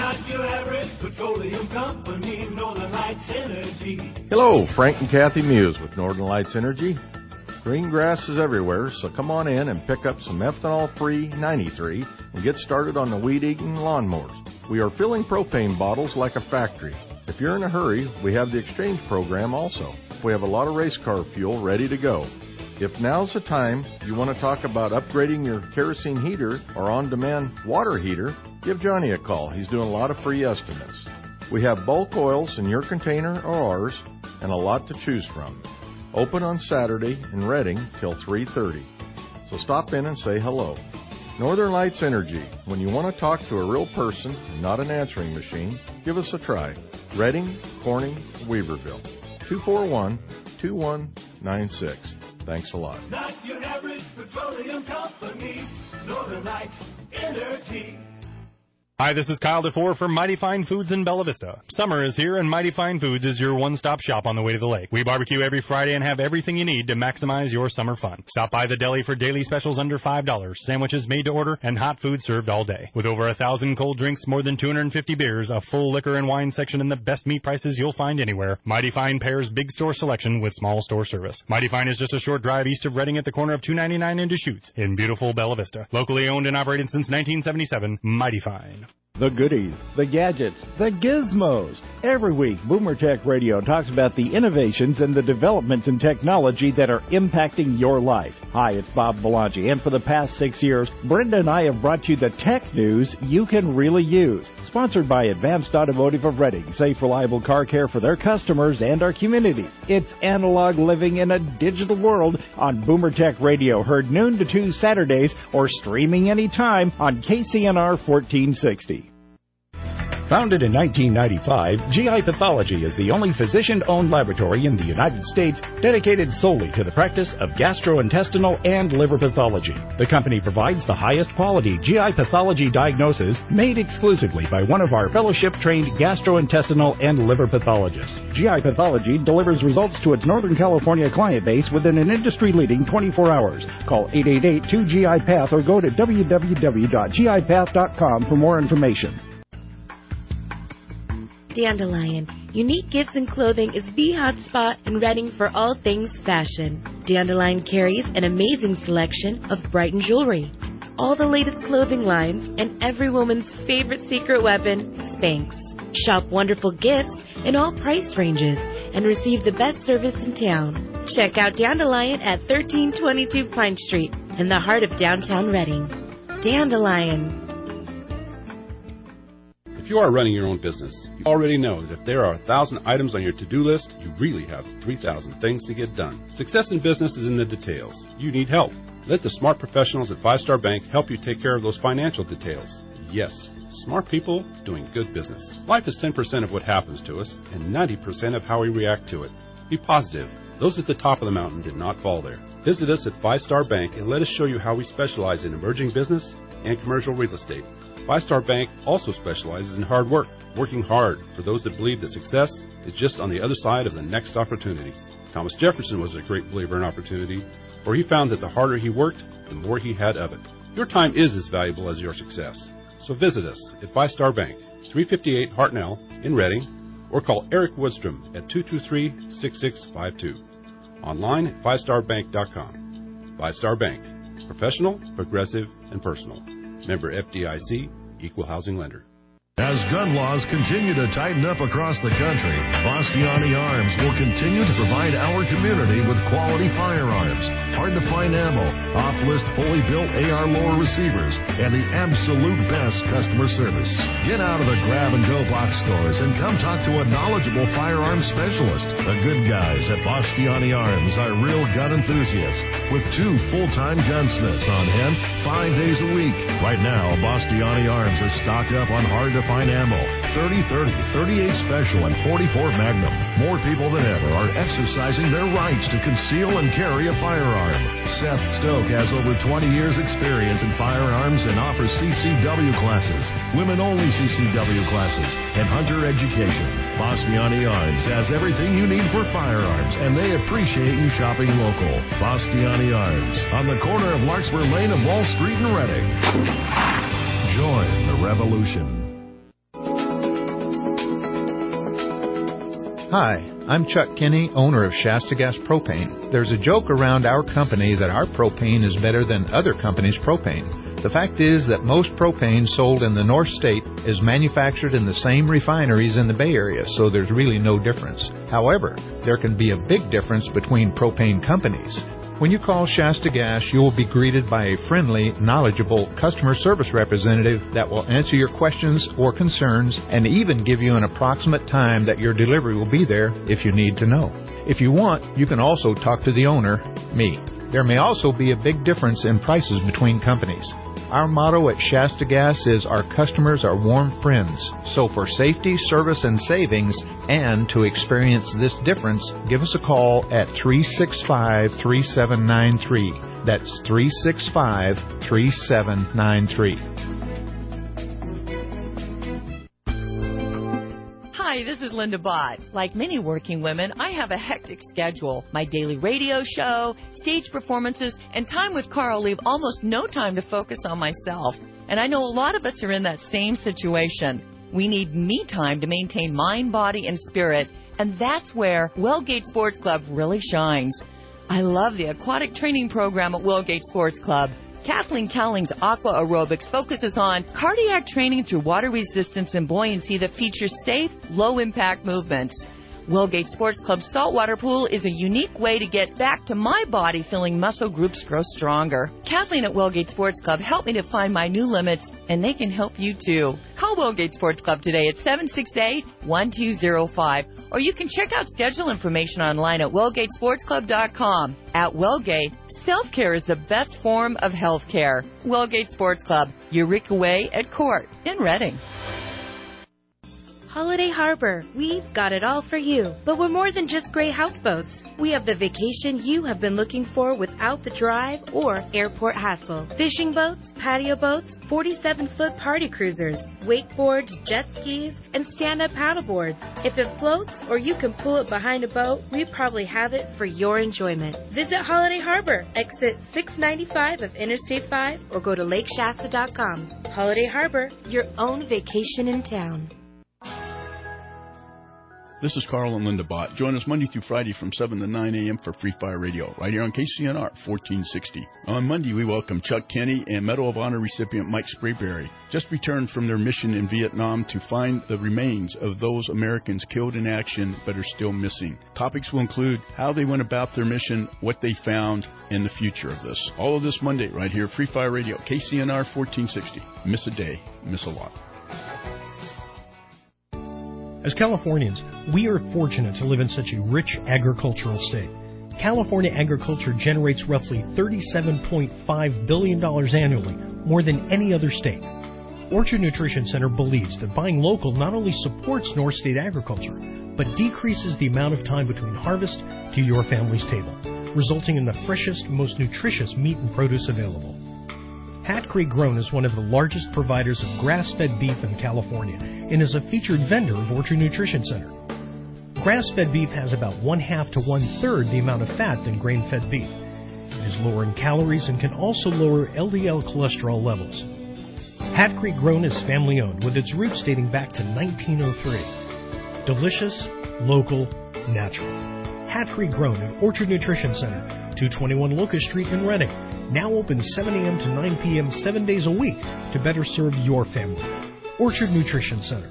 Not your average petroleum company, Northern Lights Energy. Hello, Frank and Kathy Muse with Northern Lights Energy. Green grass is everywhere, so come on in and pick up some ethanol-free 93 and get started on the weed-eating lawnmowers. We are filling propane bottles like a factory. If you're in a hurry, we have the exchange program also. We have a lot of race car fuel ready to go. If now's the time you want to talk about upgrading your kerosene heater or on-demand water heater, give Johnny a call. He's doing a lot of free estimates. We have bulk oils in your container or ours and a lot to choose from. Open on Saturday in Reading till 3:30. So stop in and say hello. Northern Lights Energy. When you want to talk to a real person and not an answering machine, give us a try. Reading, Corning, Weaverville. 241-2196. Thanks a lot. Not your average petroleum company, Northern Lights Energy. Hi, this is Kyle DeFore from Mighty Fine Foods in Bella Vista. Summer is here, and Mighty Fine Foods is your one-stop shop on the way to the lake. We barbecue every Friday and have everything you need to maximize your summer fun. Stop by the deli for daily specials under $5, sandwiches made to order, and hot food served all day. With over 1,000 cold drinks, more than 250 beers, a full liquor and wine section, and the best meat prices you'll find anywhere, Mighty Fine pairs big store selection with small store service. Mighty Fine is just a short drive east of Reading at the corner of 299 and Deschutes in beautiful Bella Vista. Locally owned and operated since 1977, Mighty Fine. The goodies, the gadgets, the gizmos. Every week, Boomer Tech Radio talks about the innovations and the developments in technology that are impacting your life. Hi, it's Bob Belangi, and for the past 6 years, Brenda and I have brought you the tech news you can really use. Sponsored by Advanced Automotive of Reading, safe, reliable car care for their customers and our community. It's analog living in a digital world on Boomer Tech Radio, heard noon to 2 Saturdays or streaming anytime on KCNR 1460. Founded in 1995, GI Pathology is the only physician-owned laboratory in the United States dedicated solely to the practice of gastrointestinal and liver pathology. The company provides the highest quality GI pathology diagnosis made exclusively by one of our fellowship-trained gastrointestinal and liver pathologists. GI Pathology delivers results to its Northern California client base within an industry-leading 24 hours. Call 888-2GI-PATH or go to www.gipath.com for more information. Dandelion. Unique Gifts and Clothing is the hot spot in Reading for all things fashion. Dandelion carries an amazing selection of Brighton jewelry, all the latest clothing lines, and every woman's favorite secret weapon, Spanx. Shop wonderful gifts in all price ranges and receive the best service in town. Check out Dandelion at 1322 Pine Street in the heart of downtown Reading. Dandelion. If you are running your own business, you already know that if there are 1,000 items on your to-do list, you really have 3,000 things to get done. Success in business is in the details. You need help. Let the smart professionals at Five Star Bank help you take care of those financial details. Yes, smart people doing good business. Life is 10% of what happens to us and 90% of how we react to it. Be positive. Those at the top of the mountain did not fall there. Visit us at Five Star Bank and let us show you how we specialize in emerging business and commercial real estate. Five Star Bank also specializes in hard work, working hard for those that believe that success is just on the other side of the next opportunity. Thomas Jefferson was a great believer in opportunity, for he found that the harder he worked, the more he had of it. Your time is as valuable as your success. So visit us at Five Star Bank, 358 Hartnell in Reading, or call Eric Woodstrom at 223-6652. Online at fivestarbank.com. Five Star Bank. Professional, progressive, and personal. Member FDIC, Equal Housing Lender. As gun laws continue to tighten up across the country, Bastiani Arms will continue to provide our community with quality firearms, hard-to-find ammo, off-list fully built AR lower receivers, and the absolute best customer service. Get out of the grab-and-go box stores and come talk to a knowledgeable firearms specialist. The good guys at Bastiani Arms are real gun enthusiasts with 2 full-time gunsmiths on hand 5 days a week. Right now, Bastiani Arms is stocked up on hard-to-find ammo, 30-30, 38 Special, and 44 Magnum. More people than ever are exercising their rights to conceal and carry a firearm. Seth Stoke has over 20 years experience in firearms and offers CCW classes, women-only CCW classes, and hunter education. Bastiani Arms has everything you need for firearms, and they appreciate you shopping local. Bastiani Arms, on the corner of Larkspur Lane and Wall Street in Reading. Join the revolution. Hi, I'm Chuck Kinney, owner of Shasta Gas Propane. There's a joke around our company that our propane is better than other companies' propane. The fact is that most propane sold in the North State is manufactured in the same refineries in the Bay Area, so there's really no difference. However, there can be a big difference between propane companies. When you call Shasta Gas, you will be greeted by a friendly, knowledgeable customer service representative that will answer your questions or concerns and even give you an approximate time that your delivery will be there if you need to know. If you want, you can also talk to the owner, me. There may also be a big difference in prices between companies. Our motto at Shasta Gas is our customers are warm friends. So for safety, service, and savings, and to experience this difference, give us a call at 365-3793. That's 365-3793. Hi, this is Linda Bott. Like many working women, I have a hectic schedule. My daily radio show, stage performances, and time with Carl leave almost no time to focus on myself. And I know a lot of us are in that same situation. We need me time to maintain mind, body, and spirit, and that's where Wellgate Sports Club really shines. I love the aquatic training program at Wellgate Sports Club. Kathleen Cowling's Aqua Aerobics focuses on cardiac training through water resistance and buoyancy that features safe, low-impact movements. Wellgate Sports Club's saltwater pool is a unique way to get back to my body feeling muscle groups grow stronger. Kathleen at Wellgate Sports Club helped me to find my new limits, and they can help you too. Call Wellgate Sports Club today at 768-1205, or you can check out schedule information online at wellgatesportsclub.com. At Wellgate, self-care is the best form of health care. Wellgate Sports Club, Eureka Way at Court in Reading. Holiday Harbor, we've got it all for you. But we're more than just great houseboats. We have the vacation you have been looking for without the drive or airport hassle. Fishing boats, patio boats, 47-foot party cruisers, wakeboards, jet skis, and stand-up paddleboards. If it floats or you can pull it behind a boat, we probably have it for your enjoyment. Visit Holiday Harbor, exit 695 of Interstate 5, or go to lakeshasta.com. Holiday Harbor, your own vacation in town. This is Carl and Linda Bott. Join us Monday through Friday from 7 to 9 a.m. for Free Fire Radio, right here on KCNR 1460. On Monday, we welcome Chuck Kenny and Medal of Honor recipient Mike Sprayberry, just returned from their mission in Vietnam to find the remains of those Americans killed in action but are still missing. Topics will include how they went about their mission, what they found, and the future of this. All of this Monday, right here, Free Fire Radio, KCNR 1460. Miss a day, miss a lot. As Californians, we are fortunate to live in such a rich agricultural state. California agriculture generates roughly $37.5 billion annually, more than any other state. Orchard Nutrition Center believes that buying local not only supports North State agriculture, but decreases the amount of time between harvest to your family's table, resulting in the freshest, most nutritious meat and produce available. Hat Creek Grown is one of the largest providers of grass-fed beef in California and is a featured vendor of Orchard Nutrition Center. Grass-fed beef has about 1/2 to 1/3 the amount of fat than grain-fed beef. It is lower in calories and can also lower LDL cholesterol levels. Hat Creek Grown is family-owned with its roots dating back to 1903. Delicious, local, natural. Hat Creek Grown at Orchard Nutrition Center, 221 Locust Street in Reading. Now open 7 a.m. to 9 p.m. 7 days a week to better serve your family. Orchard Nutrition Center.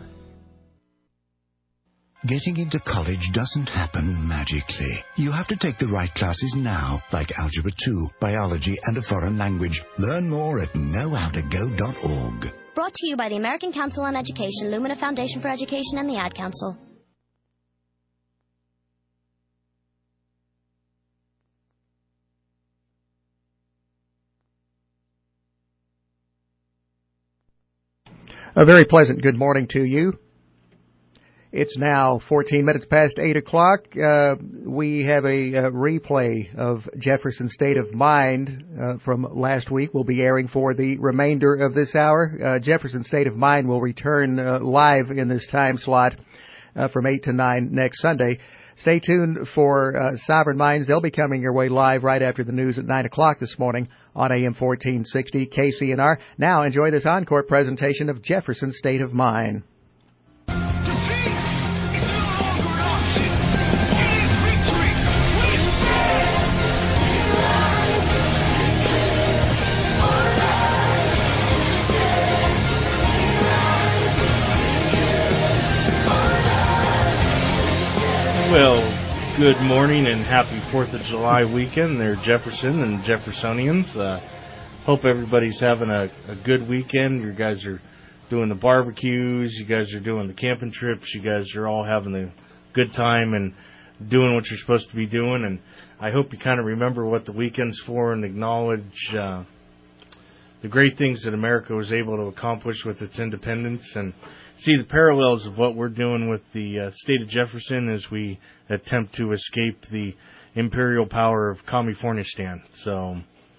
Getting into college doesn't happen magically. You have to take the right classes now, like Algebra 2, Biology, and a foreign language. Learn more at knowhowtogo.org. Brought to you by the American Council on Education, Lumina Foundation for Education, and the Ad Council. A very pleasant good morning to you. It's now 14 minutes past 8 o'clock. We have a replay of Jefferson's State of Mind from last week. We'll be airing for the remainder of this hour. Jefferson's State of Mind will return live in this time slot from 8 to 9 next Sunday. Stay tuned for Sovereign Minds. They'll be coming your way live right after the news at 9 o'clock this morning on AM 1460 KCNR. Now enjoy this encore presentation of Jefferson's State of Mind. Good morning and happy 4th of July weekend. They're Jefferson and Jeffersonians. Hope everybody's having a good weekend. You guys are doing the barbecues. You guys are doing the camping trips. You guys are all having a good time and doing what you're supposed to be doing. And I hope you kind of remember what the weekend's for and acknowledge the great things that America was able to accomplish with its independence and see the parallels of what we're doing with the state of Jefferson as we attempt to escape the imperial power of Californistan. So,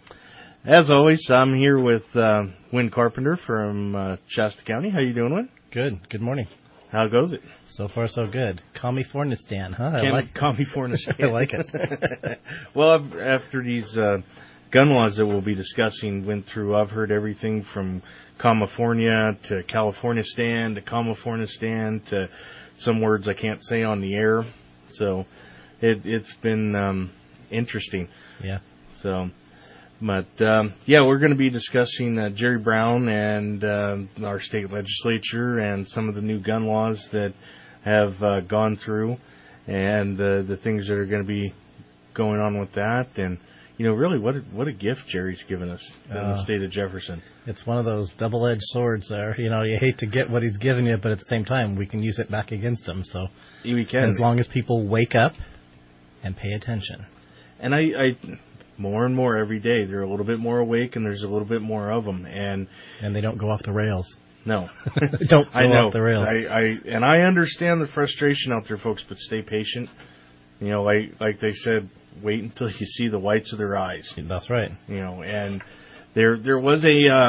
as always, I'm here with Win Carpenter from Shasta County. How you doing, Win? Good. Good morning. How goes it? So far, so good. Californistan, huh? I like Californistan. I like it. Well, after these gun laws that we'll be discussing went through, I've heard everything from California to Californistan to Californistan to some words I can't say on the air. So it's been interesting. Yeah. So, but we're going to be discussing Jerry Brown and our state legislature and some of the new gun laws that have gone through and the things that are going to be going on with that. And really, what a gift Jerry's given us in the state of Jefferson. It's one of those double-edged swords there. You hate to get what he's given you, but at the same time, we can use it back against him. So we can, as long as people wake up and pay attention. And I more and more every day, they're a little bit more awake, and there's a little bit more of them, and they don't go off the rails. No, don't go off the rails. I understand the frustration out there, folks, but stay patient. Like they said, wait until you see the whites of their eyes. That's right. And there was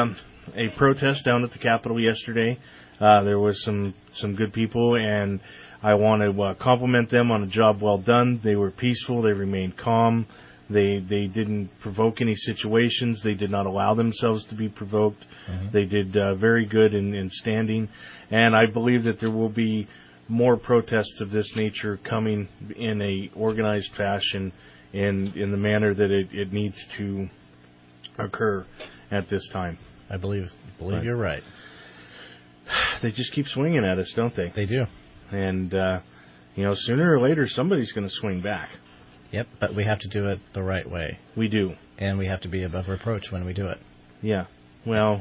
a protest down at the Capitol yesterday. There was some good people, and I want to compliment them on a job well done. They were peaceful. They remained calm. They didn't provoke any situations. They did not allow themselves to be provoked. Mm-hmm. They did very good in standing. And I believe that there will be more protests of this nature coming in a organized fashion in the manner that it needs to occur at this time. I believe you're right. They just keep swinging at us, don't they? They do. And, sooner or later, somebody's going to swing back. Yep, but we have to do it the right way. We do. And we have to be above reproach when we do it. Yeah. Well,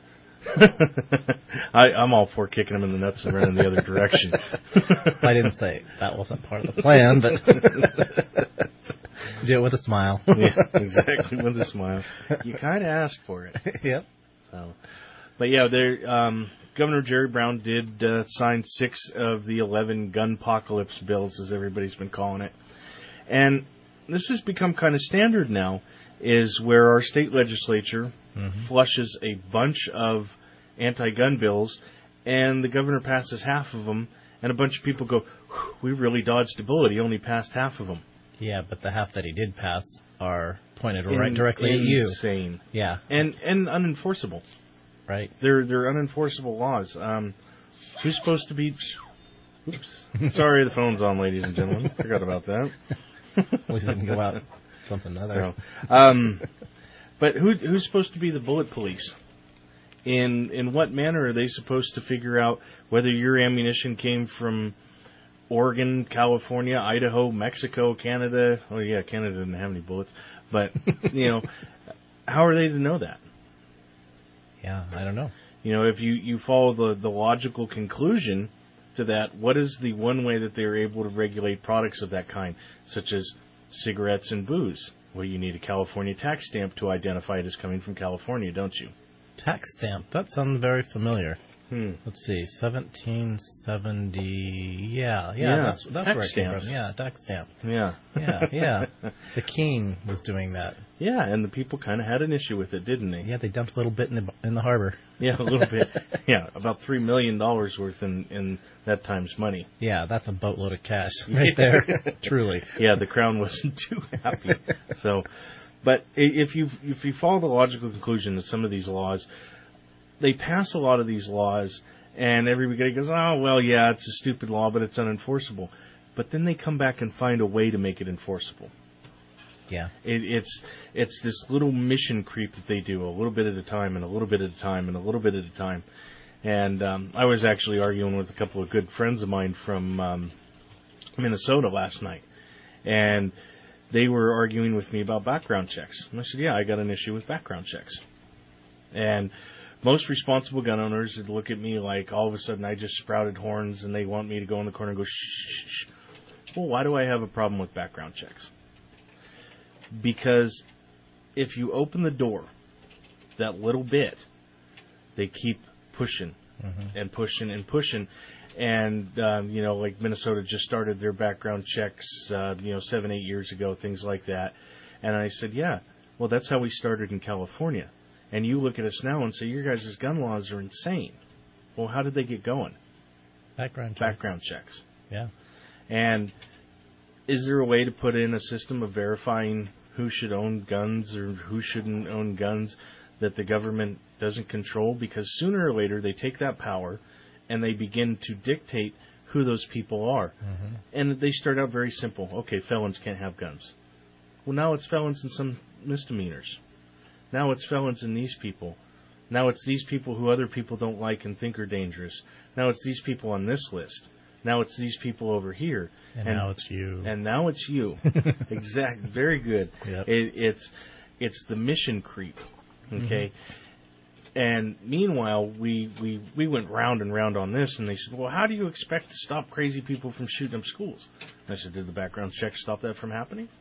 I'm all for kicking them in the nuts and running the other direction. I didn't say that wasn't part of the plan, but do it with a smile. Yeah, exactly, with a smile. You kind of asked for it. Yep. So, but yeah, Governor Jerry Brown did sign 6 of the 11 gunpocalypse bills, as everybody's been calling it. And this has become kind of standard now, is where our state legislature flushes a bunch of anti-gun bills, and the governor passes half of them, and a bunch of people go, we really dodged a bullet. He only passed half of them. Yeah, but the half that he did pass are pointed right directly at you. Insane. Yeah. And unenforceable. Right. They're unenforceable laws. Who's supposed to be... Oops. Sorry, the phone's on, ladies and gentlemen. Forgot about that. We didn't go out something other. So, but who's supposed to be the bullet police? In what manner are they supposed to figure out whether your ammunition came from Oregon, California, Idaho, Mexico, Canada? Oh yeah, Canada didn't have any bullets, but how are they to know that? Yeah, I don't know. If you follow the logical conclusion to that, what is the one way that they're able to regulate products of that kind, such as cigarettes and booze? Well, you need a California tax stamp to identify it as coming from California, don't you? Tax stamp? That sounds very familiar. Let's see, 1770. Yeah, that's where it came from. Yeah, tax stamp. Yeah. The king was doing that. Yeah, and the people kind of had an issue with it, didn't they? Yeah, they dumped a little bit in the harbor. Yeah, a little bit. Yeah, about $3 million worth in that time's money. Yeah, that's a boatload of cash right there. Truly. Yeah, the crown wasn't too happy. So, but if you follow the logical conclusion that some of these laws, they pass a lot of these laws, and everybody goes, oh, well, yeah, it's a stupid law, but it's unenforceable. But then they come back and find a way to make it enforceable. Yeah. It's this little mission creep that they do, a little bit at a time, and a little bit at a time, and a little bit at a time. And I was actually arguing with a couple of good friends of mine from Minnesota last night. And they were arguing with me about background checks. And I said, yeah, I got an issue with background checks. And most responsible gun owners would look at me like all of a sudden I just sprouted horns and they want me to go in the corner and go, shh, shh, shh. Well, why do I have a problem with background checks? Because if you open the door that little bit, they keep pushing and pushing and pushing. And, like Minnesota just started their background checks, 7-8 years ago, things like that. And I said, yeah, well, that's how we started in California. And you look at us now and say, your guys' gun laws are insane. Well, how did they get going? Background checks. Yeah. And is there a way to put in a system of verifying who should own guns or who shouldn't own guns that the government doesn't control? Because sooner or later they take that power and they begin to dictate who those people are. And they start out very simple. Okay, felons can't have guns. Well, now it's felons and some misdemeanors. Now it's felons and these people. Now it's these people who other people don't like and think are dangerous. Now it's these people on this list. Now it's these people over here. And now it's you. And now it's you. Exactly. Very good. Yep. It's the mission creep. Okay. And meanwhile, we went round and round on this, and they said, well, how do you expect to stop crazy people from shooting up schools? And I said, did the background check stop that from happening?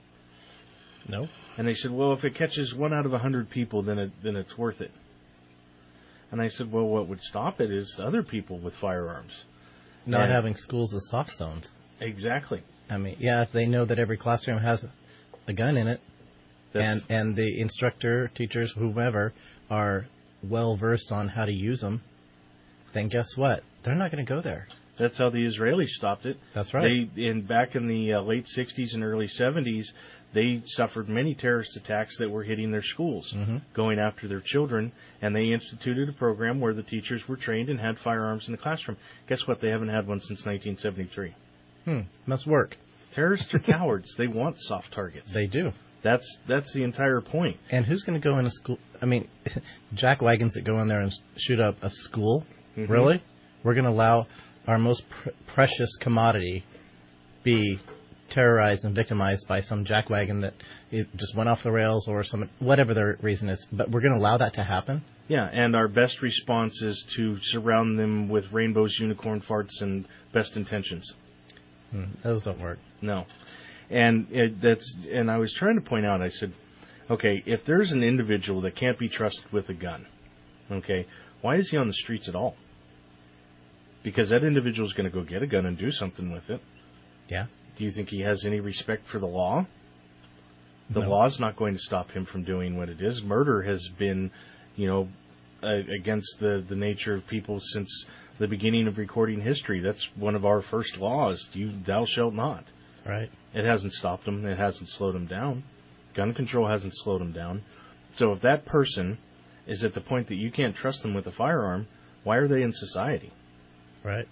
No. And they said, well, if it catches 1 out of 100 people, then it's worth it. And I said, well, what would stop it is other people with firearms. Not having schools as soft zones. Exactly. I mean, yeah, if they know that every classroom has a gun in it, and the instructor, teachers, whomever, are well-versed on how to use them, then guess what? They're not going to go there. That's how the Israelis stopped it. That's right. Back in the late 60s and early 70s, they suffered many terrorist attacks that were hitting their schools, going after their children, and they instituted a program where the teachers were trained and had firearms in the classroom. Guess what? They haven't had one since 1973. Must work. Terrorists are cowards. They want soft targets. They do. That's the entire point. And who's going to go in a school? I mean, jack wagons that go in there and shoot up a school? Really? We're going to allow our most precious commodity be terrorized and victimized by some jackwagon that it just went off the rails or some whatever their reason is. But we're going to allow that to happen? Yeah, and our best response is to surround them with rainbows, unicorn farts, and best intentions. Those don't work. No. And and I was trying to point out, I said, okay, if there's an individual that can't be trusted with a gun, okay, why is he on the streets at all? Because that individual is going to go get a gun and do something with it. Yeah. Do you think he has any respect for the law? The law's not going to stop him from doing what it is. Murder has been, against the nature of people since the beginning of recording history. That's one of our first laws. Thou shalt not. Right. It hasn't stopped him. It hasn't slowed him down. Gun control hasn't slowed him down. So if that person is at the point that you can't trust them with a firearm, why are they in society? Right.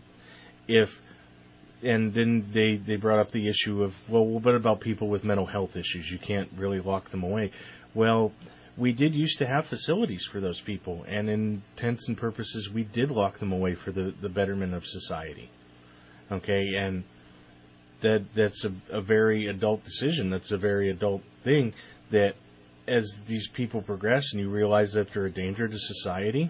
And then they brought up the issue of, well, what about people with mental health issues? You can't really lock them away. Well, we did used to have facilities for those people, and in intents and purposes, we did lock them away for the betterment of society. Okay, and that's a very adult decision. That's a very adult thing that as these people progress and you realize that they're a danger to society,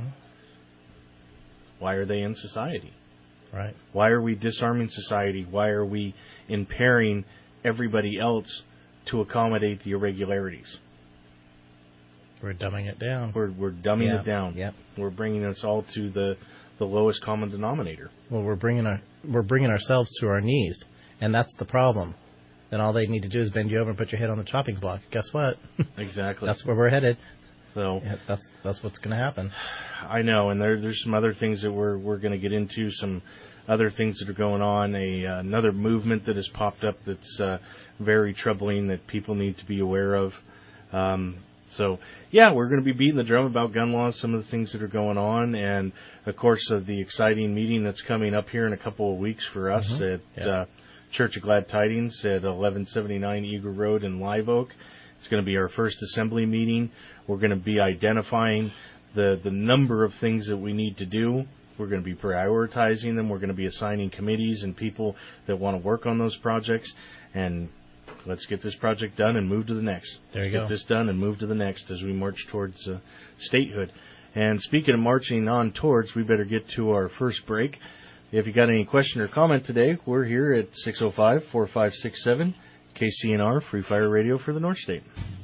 why are they in society? Right. Why are we disarming society? Why are we impairing everybody else to accommodate the irregularities? We're dumbing it down. We're dumbing it down. Yep. We're bringing us all to the lowest common denominator. Well, we're bringing ourselves to our knees, and that's the problem. Then all they need to do is bend you over and put your head on the chopping block. Guess what? Exactly. That's where we're headed. So that's what's going to happen. I know, and there's some other things that we're going to get into, some other things that are going on. Another movement that has popped up that's very troubling that people need to be aware of. So, yeah, we're going to be beating the drum about gun laws, some of the things that are going on, and, of course, the exciting meeting that's coming up here in a couple of weeks for us at Church of Glad Tidings at 1179 Eagle Road in Live Oak. It's going to be our first assembly meeting. We're going to be identifying the number of things that we need to do We're going to be prioritizing them. We're going to be assigning committees and people that want to work on those projects. And let's get this project done and move to the next. There you go. Get this done and move to the next as we march towards statehood. And speaking of marching on towards, we better get to our first break. If you got any question or comment today, we're here at 605-4567, KCNR, Free Fire Radio for the North State.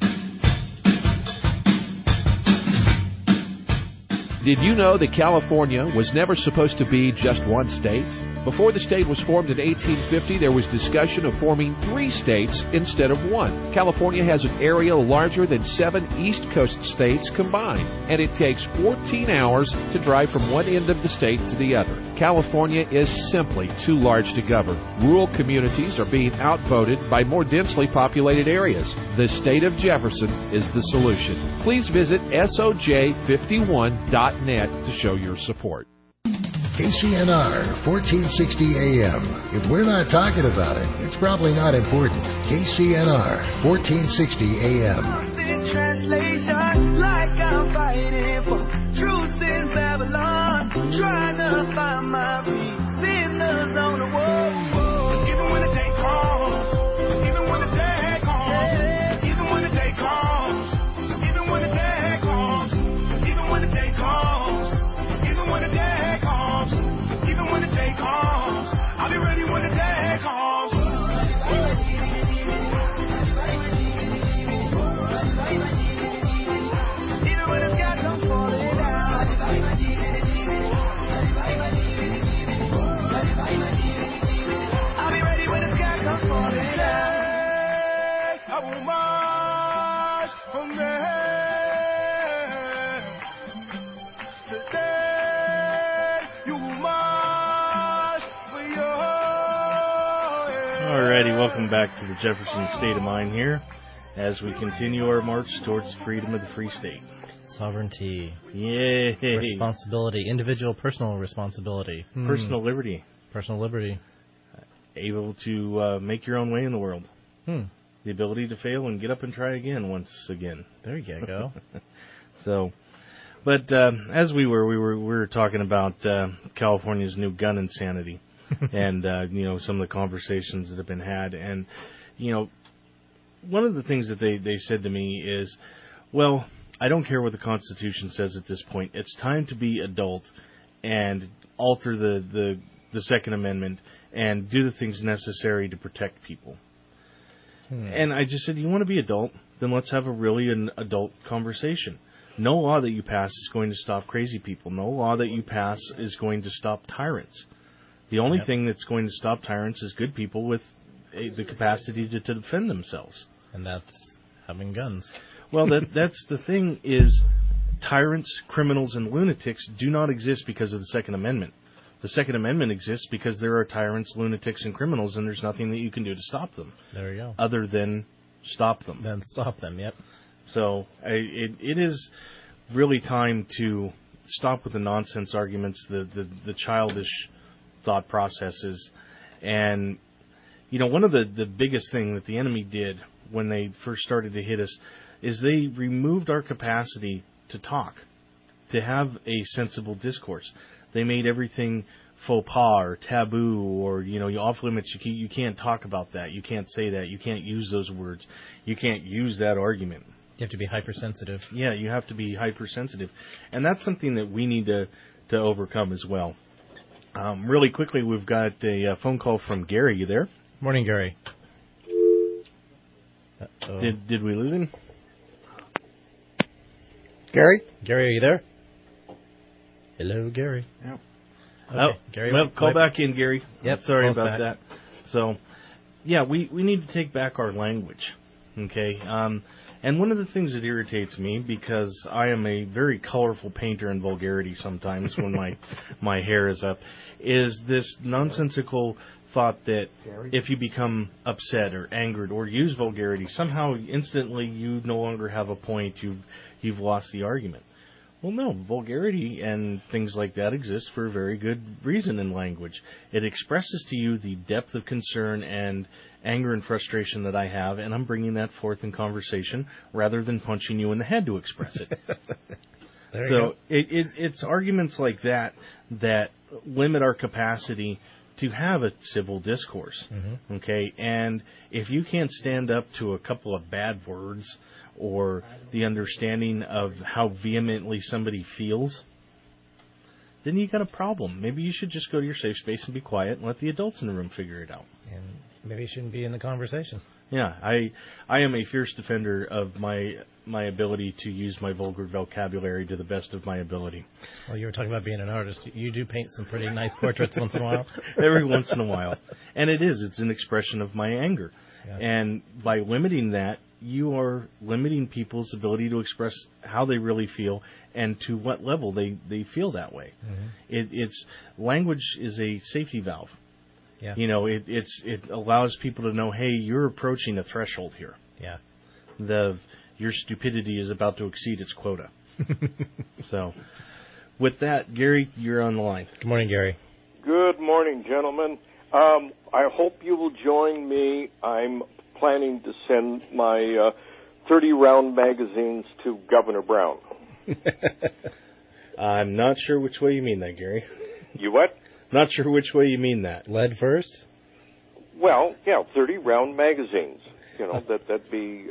Did you know that California was never supposed to be just one state? Before the state was formed in 1850, there was discussion of forming 3 states instead of 1. California has an area larger than 7 East Coast states combined, and it takes 14 hours to drive from one end of the state to the other. California is simply too large to govern. Rural communities are being outvoted by more densely populated areas. The state of Jefferson is the solution. Please visit SOJ51.net to show your support. KCNR, 1460 AM. If we're not talking about it, it's probably not important. KCNR, 1460 AM. Translation, like I'm fighting for truth in Babylon, trying to find my sinners on the wall. Even when the day comes, even when the day comes, even when the day comes, even when the day comes, even when the day comes, even when the day comes, even when the day comes, I'll be ready when the day comes. Even when the sky comes falling down, I'll be ready when the sky comes falling down. I will march from there. Alrighty, welcome back to the Jefferson State of Mind here as we continue our march towards freedom of the Free State. Sovereignty. Yay. Responsibility. Individual personal responsibility. Personal liberty. Personal liberty. Able to make your own way in the world. The ability to fail and get up and try again once again. There you go. So, but as we were talking about California's new gun insanity. And, some of the conversations that have been had. And, one of the things that they said to me is, well, I don't care what the Constitution says at this point. It's time to be adult and alter the Second Amendment and do the things necessary to protect people. And I just said, you want to be adult? Then let's have an adult conversation. No law that you pass is going to stop crazy people. No law that you pass is going to stop tyrants. The only thing that's going to stop tyrants is good people with the capacity to defend themselves. And that's having guns. Well, that's the thing is tyrants, criminals, and lunatics do not exist because of the Second Amendment. The Second Amendment exists because there are tyrants, lunatics, and criminals, and there's nothing that you can do to stop them. There you go. Other than stop them. Then stop them, yep. So it is really time to stop with the nonsense arguments, the childish thought processes. And, one of the biggest thing that the enemy did when they first started to hit us is they removed our capacity to talk, to have a sensible discourse. They made everything faux pas or taboo or, you off limits. You can't talk about that. You can't say that. You can't use those words. You can't use that argument. You have to be hypersensitive. Yeah, you have to be hypersensitive. And that's something that we need to overcome as well. Really quickly, we've got a phone call from Gary. You there? Morning, Gary. Did we lose him? Gary? Gary, are you there? Hello, Gary. Yep. Okay, Gary. Well, call back in, Gary. Yep. Sorry about that. So, yeah, we need to take back our language. Okay. And one of the things that irritates me, because I am a very colorful painter in vulgarity sometimes when my hair is up, is this nonsensical thought that if you become upset or angered or use vulgarity, somehow instantly you no longer have a point, you've lost the argument. Well, no, vulgarity and things like that exist for a very good reason in language. It expresses to you the depth of concern and anger and frustration that I have, and I'm bringing that forth in conversation rather than punching you in the head to express it. So it's arguments like that limit our capacity to have a civil discourse. Mm-hmm. Okay, and if you can't stand up to a couple of bad words or the understanding of how vehemently somebody feels, then you got a problem. Maybe you should just go to your safe space and be quiet and let the adults in the room figure it out. And maybe you shouldn't be in the conversation. Yeah, I am a fierce defender of my ability to use my vulgar vocabulary to the best of my ability. Well, you were talking about being an artist. You do paint some pretty nice portraits once in a while. Every once in a while. And it's an expression of my anger. Yeah. And by limiting that, you are limiting people's ability to express how they really feel and to what level they feel that way. Mm-hmm. Language is a safety valve. Yeah. You know, it allows people to know, hey, you're approaching a threshold here. Yeah. Your stupidity is about to exceed its quota. So, with that, Gary, you're on the line. Good morning, Gary. Good morning, gentlemen. I hope you will join me. I'm planning to send my 30-round magazines to Governor Brown. I'm not sure which way you mean that, Gary. You what? Not sure which way you mean that. Lead first? Well, yeah, 30-round magazines. You know, that'd be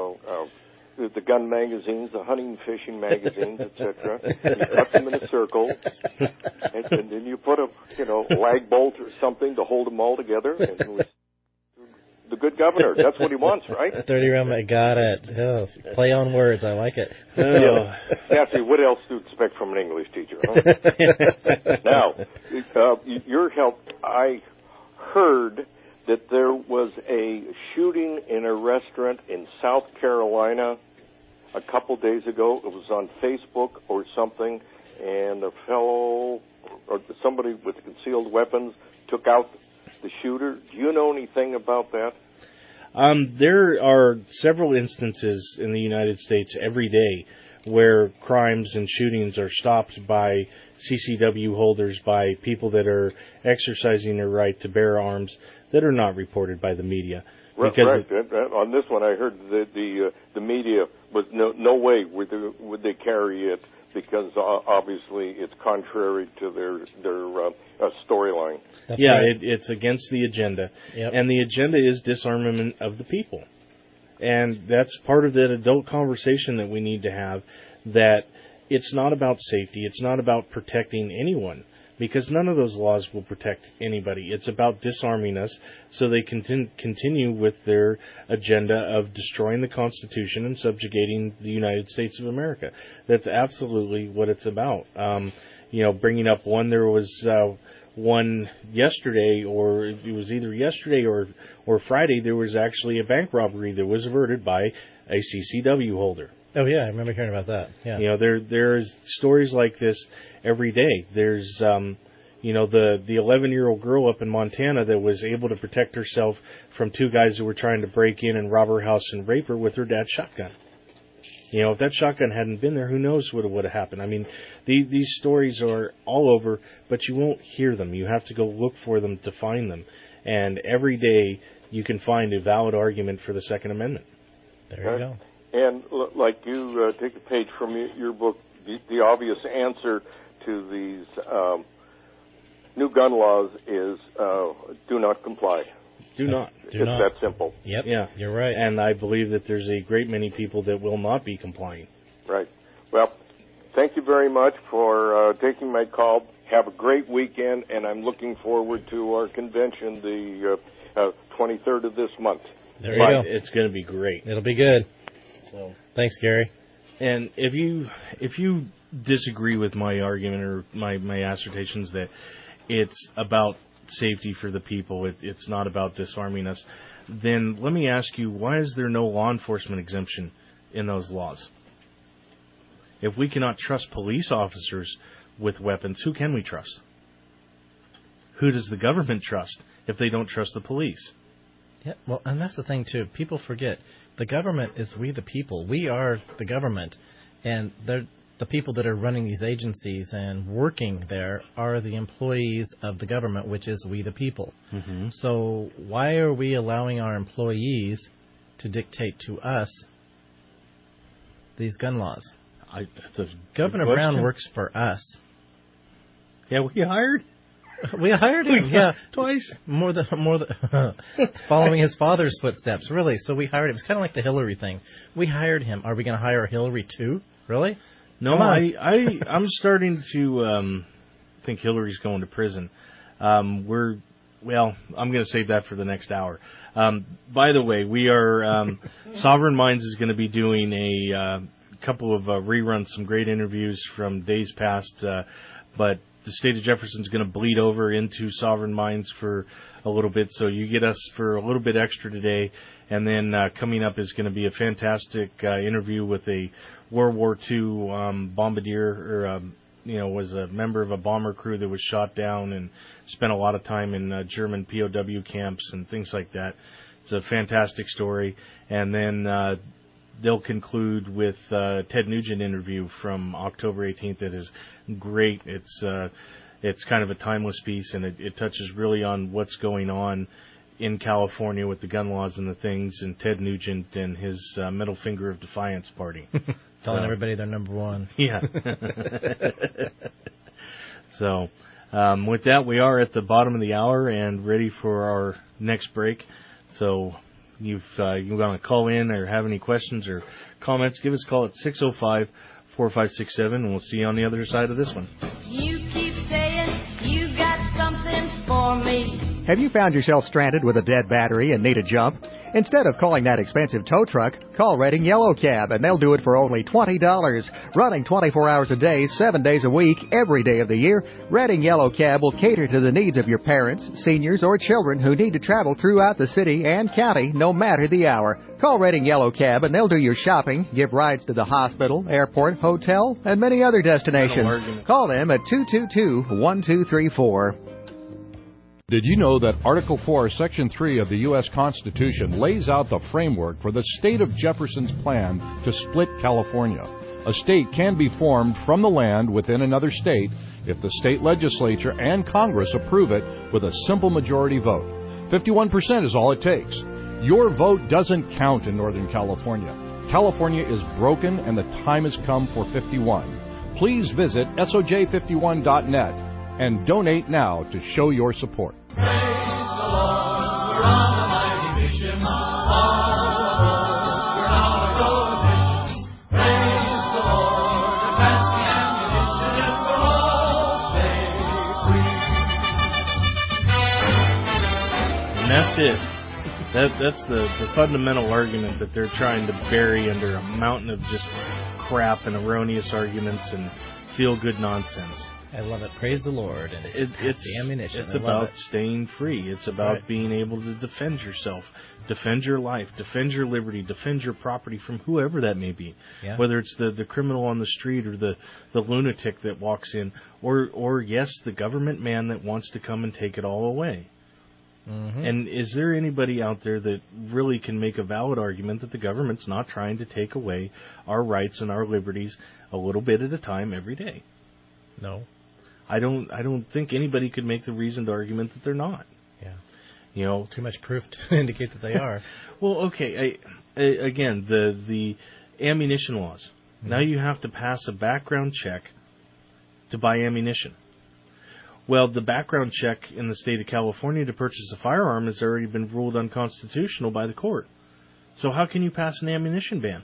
the gun magazines, the hunting and fishing magazines, etc. You cut them in a circle, and then you put a lag bolt or something to hold them all together, and it was the good governor. That's what he wants, right? 30-round, I got it. Oh, play on words, I like it. Kathy, what else do you expect from an English teacher? Huh? Now, your help, I heard that there was a shooting in a restaurant in South Carolina a couple days ago. It was on Facebook or something, and a fellow or somebody with concealed weapons took out the shooter. Do you know anything about that? There are several instances in the United States every day where crimes and shootings are stopped by CCW holders, by people that are exercising their right to bear arms that are not reported by the media. Right. On this one, I heard that the media was no way would they carry it because obviously it's contrary to their storyline. It's against the agenda, and the agenda is disarmament of the people, and that's part of that adult conversation that we need to have. That it's not about safety, it's not about protecting anyone, because none of those laws will protect anybody. It's about disarming us so they continue with their agenda of destroying the Constitution and subjugating the United States of America. That's absolutely what it's about. Bringing up one, there was one yesterday, or it was either yesterday or Friday, there was actually a bank robbery that was averted by a CCW holder. Oh, yeah, I remember hearing about that. Yeah. There's stories like this every day. There's, the 11-year-old girl up in Montana that was able to protect herself from two guys who were trying to break in and rob her house and rape her with her dad's shotgun. If that shotgun hadn't been there, who knows what would have happened. I mean, these stories are all over, but you won't hear them. You have to go look for them to find them. And every day you can find a valid argument for the Second Amendment. There you go. And like you take a page from your book, the obvious answer to these new gun laws is do not comply. Do not. It's that simple. Yep. Yeah, you're right. And I believe that there's a great many people that will not be complying. Right. Well, thank you very much for taking my call. Have a great weekend, and I'm looking forward to our convention the 23rd of this month. There you go. It's going to be great. It'll be good. So, thanks, Gary. And if you disagree with my argument or my assertions that it's about safety for the people, it's not about disarming us, then let me ask you, why is there no law enforcement exemption in those laws? If we cannot trust police officers with weapons, who can we trust? Who does the government trust if they don't trust the police? Yeah, well, and that's the thing, too. People forget. The government is we the people. We are the government. And the people that are running these agencies and working there are the employees of the government, which is we the people. Mm-hmm. So why are we allowing our employees to dictate to us these gun laws? That's a Governor Brown works for us. Yeah, we hired him. Yeah, twice. More than following his father's footsteps. Really. So we hired him. It's kind of like the Hillary thing. We hired him. Are we going to hire Hillary too? Really? No, I'm starting to think Hillary's going to prison. I'm going to save that for the next hour. By the way, we are Sovereign Minds is going to be doing a couple of reruns, some great interviews from days past, but the state of Jefferson is going to bleed over into Sovereign Minds for a little bit, so you get us for a little bit extra today, and then coming up is going to be a fantastic interview with a World War II bombardier, was a member of a bomber crew that was shot down and spent a lot of time in German POW camps and things like that. It's a fantastic story, and then they'll conclude with Ted Nugent interview from October 18th. That is great. It's kind of a timeless piece, and it touches really on what's going on in California with the gun laws and the things, and Ted Nugent and his middle finger of defiance party. Telling everybody they're number one. Yeah. So, with that, we are at the bottom of the hour and ready for our next break. So, you want to call in or have any questions or comments, give us a call at 605-4567, and we'll see you on the other side of this one. You keep saying you got something for me. Have you found yourself stranded with a dead battery and need a jump? Instead of calling that expensive tow truck, call Redding Yellow Cab, and they'll do it for only $20. Running 24 hours a day, 7 days a week, every day of the year, Redding Yellow Cab will cater to the needs of your parents, seniors, or children who need to travel throughout the city and county, no matter the hour. Call Redding Yellow Cab, and they'll do your shopping, give rides to the hospital, airport, hotel, and many other destinations. Call them at 222-1234. Did you know that Article 4, Section 3 of the U.S. Constitution lays out the framework for the state of Jefferson's plan to split California? A state can be formed from the land within another state if the state legislature and Congress approve it with a simple majority vote. 51% is all it takes. Your vote doesn't count in Northern California. California is broken, and the time has come for 51. Please visit SOJ51.net and donate now to show your support. Praise the Lord, we're on a mighty mission. We're on a road mission. Praise the Lord, and pass the ammunition, and we'll all stay free. And that's it. That's the fundamental argument that they're trying to bury under a mountain of just crap and erroneous arguments and feel-good nonsense. I love it. Praise the Lord. And it's the ammunition. It's about staying free. It's about being able to defend yourself, defend your life, defend your liberty, defend your property from whoever that may be. Yeah. Whether it's the criminal on the street or the lunatic that walks in, or yes, the government man that wants to come and take it all away. Mm-hmm. And is there anybody out there that really can make a valid argument that the government's not trying to take away our rights and our liberties a little bit at a time every day? No. I don't think anybody could make the reasoned argument that they're not. Yeah. You know, too much proof to indicate that they are. Well, okay. Again, the ammunition laws. Mm-hmm. Now you have to pass a background check to buy ammunition. Well, the background check in the state of California to purchase a firearm has already been ruled unconstitutional by the court. So how can you pass an ammunition ban?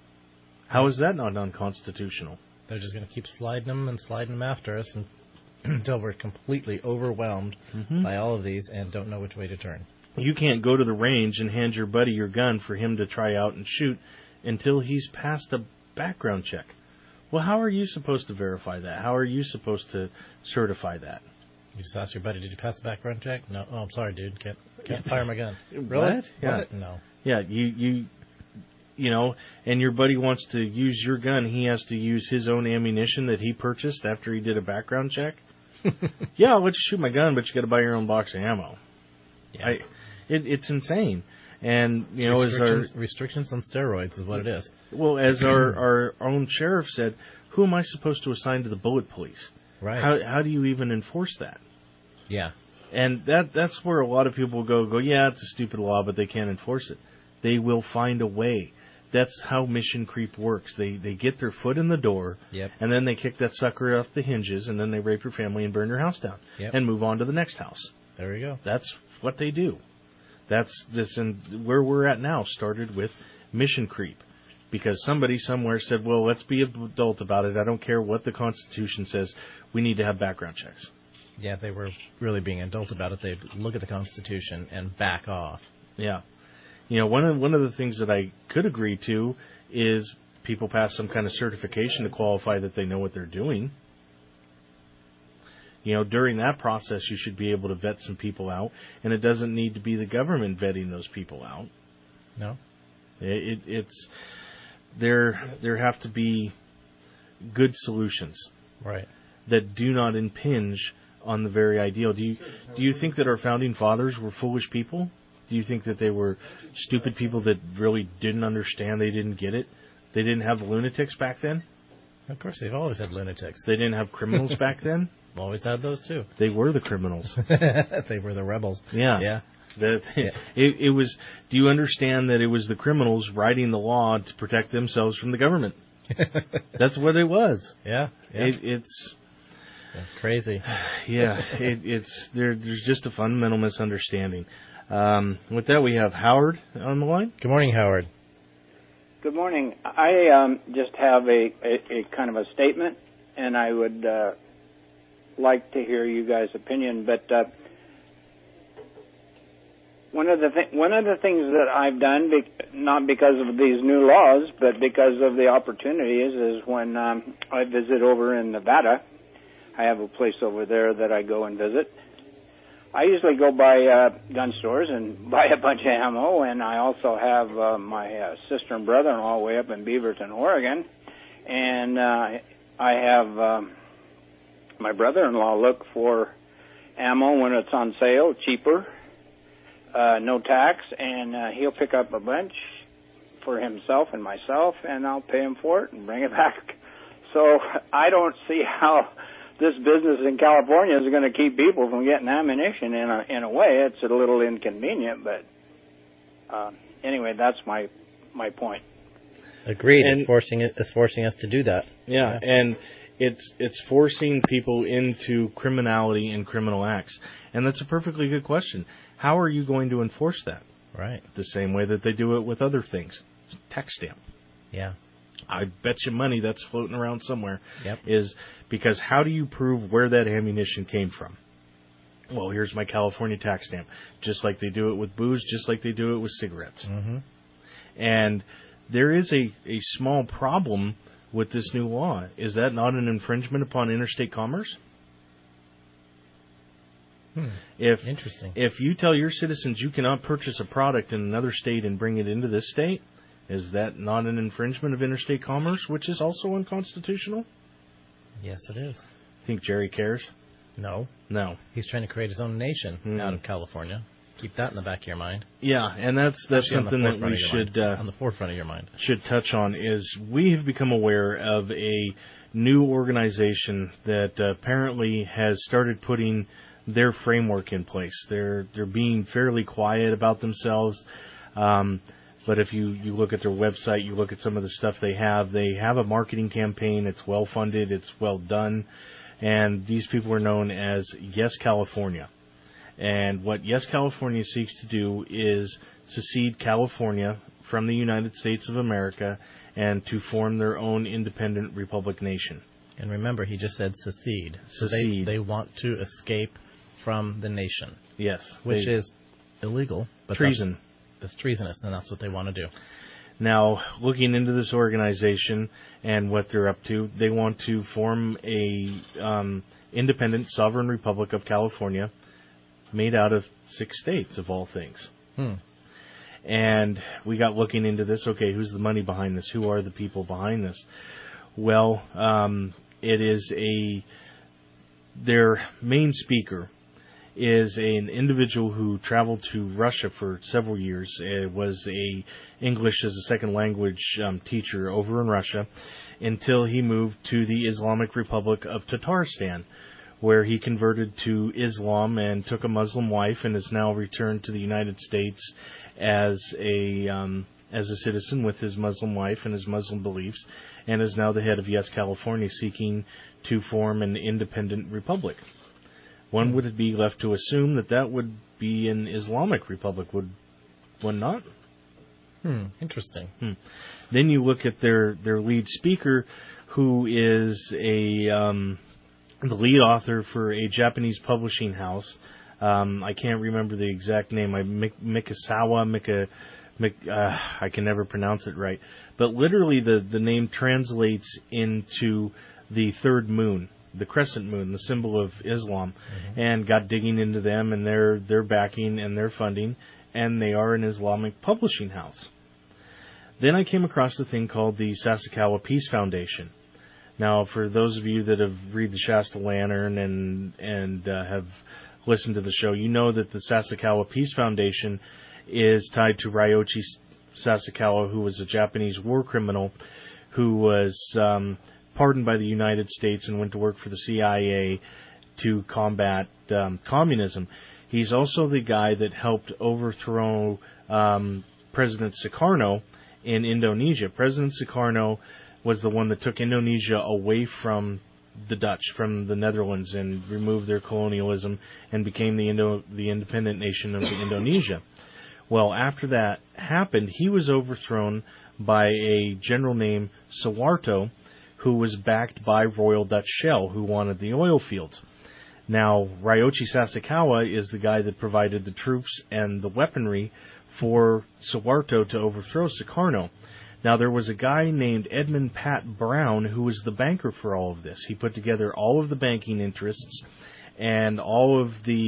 How is that not unconstitutional? They're just going to keep sliding them after us until we're completely overwhelmed by all of these and don't know which way to turn. You can't go to the range and hand your buddy your gun for him to try out and shoot until he's passed a background check. Well, how are you supposed to verify that? How are you supposed to certify that? You just ask your buddy, did you pass the background check? No. Oh, I'm sorry, dude. Can't fire my gun. Really? What? Yeah. What? No. Yeah, you know, and your buddy wants to use your gun. He has to use his own ammunition that he purchased after he did a background check. Yeah, I'll let you shoot my gun, but you got to buy your own box of ammo. Yeah. It's insane. And, you know, restrictions on steroids is what it is. Well, as our own sheriff said, who am I supposed to assign to the bullet police? Right. How do you even enforce that? Yeah. And that's where a lot of people go, yeah, it's a stupid law, but they can't enforce it. They will find a way. that's how mission creep works. They get their foot in the door, and then they kick that sucker off the hinges, and then they rape your family and burn your house down, and move on to the next house. There we go. That's what they do. That's this, and where we're at now started with mission creep, because somebody somewhere said, well, let's be adult about it. I don't care what the Constitution says. We need to have background checks. Yeah, they were really being adult about it. They'd look at the Constitution and back off. Yeah. You know, one of the things that I could agree to is people pass some kind of certification to qualify that they know what they're doing. You know, during that process, you should be able to vet some people out, and it doesn't need to be the government vetting those people out. No. It's there have to be good solutions, right, that do not impinge on the very ideal. Do you think that our founding fathers were foolish people? Do you think that they were stupid people that really didn't understand? They didn't get it? They didn't have lunatics back then? Of course, they've always had lunatics. They didn't have criminals back then? Always had those, too. They were the criminals. They were the rebels. Yeah. It was. Do you understand that it was the criminals writing the law to protect themselves from the government? That's what it was. Yeah. It's crazy. Yeah. There's just a fundamental misunderstanding. With that, we have Howard on the line. Good morning, Howard. Good morning. I just have a kind of a statement, and I would like to hear you guys' opinion. But one of the things that I've done, not because of these new laws, but because of the opportunities, is when I visit over in Nevada. I have a place over there that I go and visit. I usually go by gun stores and buy a bunch of ammo, and I also have my sister and brother-in-law way up in Beaverton, Oregon, and I have my brother-in-law look for ammo when it's on sale, cheaper, no tax, and he'll pick up a bunch for himself and myself, and I'll pay him for it and bring it back. So I don't see how this business in California is going to keep people from getting ammunition. In a way, it's a little inconvenient, but anyway, that's my point. Agreed. It's forcing us to do that. Yeah, and it's forcing people into criminality and criminal acts, and that's a perfectly good question. How are you going to enforce that? Right. The same way that they do it with other things. Tax stamp. Yeah. I bet you money that's floating around somewhere. Yep. Is because how do you prove where that ammunition came from? Well, here's my California tax stamp. Just like they do it with booze, just like they do it with cigarettes. Mm-hmm. And there is a small problem with this new law. Is that not an infringement upon interstate commerce? Interesting. If you tell your citizens you cannot purchase a product in another state and bring it into this state, is that not an infringement of interstate commerce, which is also unconstitutional? Yes, it is. Think Jerry cares? No. He's trying to create his own nation out of California. Keep that in the back of your mind. Yeah, and that's something that we should on the forefront of your mind should touch on. Is we have become aware of a new organization that apparently has started putting their framework in place. They're being fairly quiet about themselves. But if you look at their website, you look at some of the stuff they have a marketing campaign. It's well funded. It's well done. And these people are known as Yes California. And what Yes California seeks to do is secede California from the United States of America and to form their own independent republic nation. And remember, he just said secede. So they want to escape from the nation. Yes. Which is illegal. But treason. It's treasonous, and that's what they want to do. Now, looking into this organization and what they're up to, they want to form a independent sovereign republic of California made out of 6 states, of all things. And we got looking into this. Okay, who's the money behind this? Who are the people behind this? Well, it is their main speaker is an individual who traveled to Russia for several years. It was a English as a second language teacher over in Russia until he moved to the Islamic Republic of Tatarstan, where he converted to Islam and took a Muslim wife and has now returned to the United States as a as a citizen with his Muslim wife and his Muslim beliefs, and is now the head of Yes California, seeking to form an independent republic. One would be left to assume that that would be an Islamic republic, would one not? Interesting. Then you look at their lead speaker, who is the lead author for a Japanese publishing house. I can't remember the exact name. Mikasawa, I can never pronounce it right. But literally the name translates into the third moon, the crescent moon, the symbol of Islam, and got digging into them and their backing and their funding, and they are an Islamic publishing house. Then I came across a thing called the Sasakawa Peace Foundation. Now, for those of you that have read the Shasta Lantern and have listened to the show, you know that the Sasakawa Peace Foundation is tied to Ryoichi Sasakawa, who was a Japanese war criminal who was pardoned by the United States and went to work for the CIA to combat communism. He's also the guy that helped overthrow President Sukarno in Indonesia. President Sukarno was the one that took Indonesia away from the Dutch, from the Netherlands, and removed their colonialism and became the independent nation of Indonesia. Well, after that happened, he was overthrown by a general named Suharto, who was backed by Royal Dutch Shell, who wanted the oil fields. Now, Ryoichi Sasakawa is the guy that provided the troops and the weaponry for Suharto to overthrow Sukarno. Now, there was a guy named Edmund Pat Brown who was the banker for all of this. He put together all of the banking interests and all of